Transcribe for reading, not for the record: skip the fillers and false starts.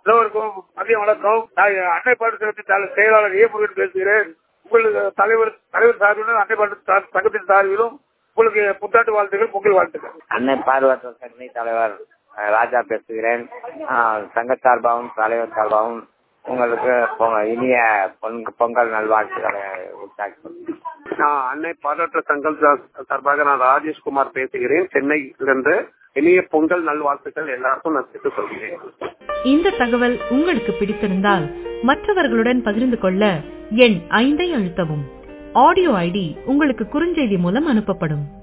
எல்லோருக்கும் மதிய வணக்கம். அன்னை பாட்டு செயலாளர் ஏ முருகன் பேசுகிறேன். உங்களுக்கு தலைவர் சார்பிலும் அன்னை பாட்டு சங்கத்தின் சார்பிலும் உங்களுக்கு புத்தாண்டு வாழ்த்துக்கள், பொங்கல் வாழ்த்துக்கள். அன்னை பார்வத்த சங்கத்தின் தலைவர் ராஜா பேசுகிறேன். சங்க சார்பாகவும் தலைவர் சார்பாகவும் உங்களுக்கு இனிய பொங்கல் நல்வாழ்த்துக்களை உற்சாகம். அன்னை பாராட்ட சங்கம் சார்பாக நான் ராஜேஷ்குமார் பேசுகிறேன். சென்னையிலிருந்து இனிய பொங்கல் நல்வாழ்த்துக்கள் எல்லாருக்கும் நான் சேர்த்து சொல்கிறேன். இந்த தகவல் உங்களுக்கு பிடித்திருந்தால் மற்றவர்களுடன் பகிர்ந்து கொள்ள எண் 5 அழுத்தவும். ஆடியோ ஐடி உங்களுக்கு குறுஞ்செய்தி மூலம் அனுப்பப்படும்.